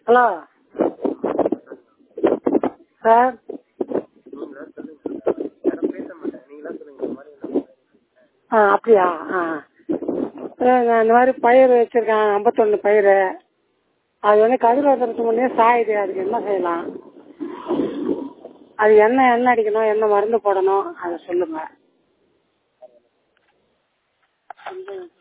Hello sir. அப்படியா? இந்த மாதிரி பயிர் வச்சிருக்கேன், 51 பயிர். அது வந்து கதிர் வர்றதுக்கு முன்னே சாயுது. அதுக்கு என்ன செய்யலாம்? அது என்ன அடிக்கணும், என்ன மருந்து போடணும், அதை சொல்லுங்க.